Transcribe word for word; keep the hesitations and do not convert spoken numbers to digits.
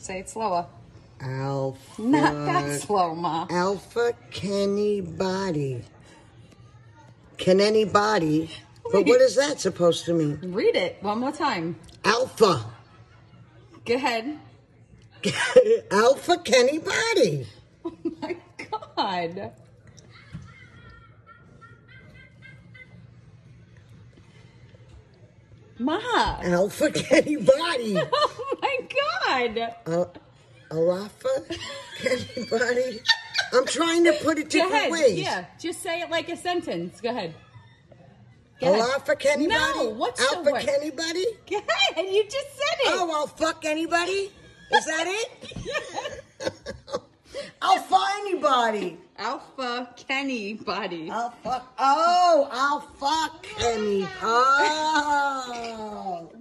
Say it slower. Alpha. Not that slow, Ma. Alpha Kenny body. Can anybody? But what is that supposed to mean? Read it one more time. Alpha. Go ahead. Alpha Kenny body. Oh my God. Ma. Alpha Kenny body. Oh my God. Uh, Alpha Kenny body. I'm trying to put it Go different ahead. ways. Yeah, just say it like a sentence. Go ahead. Go ahead. Alpha Kenny No, body. what's Alpha the word? Kenny body. Go ahead. You just said it. Oh, I'll fuck anybody. Is that it? I'll fuck anybody. Alpha Kenny body. I'll fuck. Oh, I'll fuck Kenny. Oh.